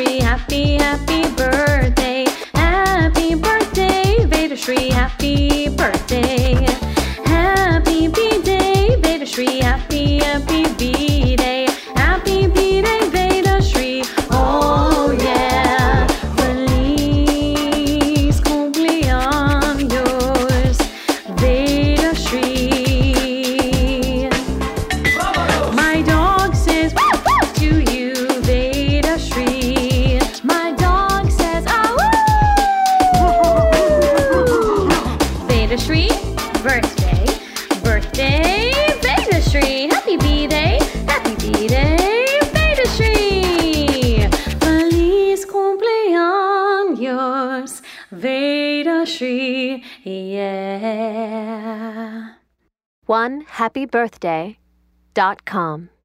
Vedashri, happy, happy birthday. Happy birthday, Vedashri, happy birthday. Happy B-Day, Vedashri, happy, happy B-Day. Happy B-Day, Vedashri, oh yeah. Feliz cumpleaños, Vedashri. My dog says to you, Vedashri. My dog says, ah woo! Vedashri, birthday, birthday, Vedashri. Happy B-Day, Vedashri. Feliz cumpleaños, Vedashri, yeah. OneHappyBirthday.com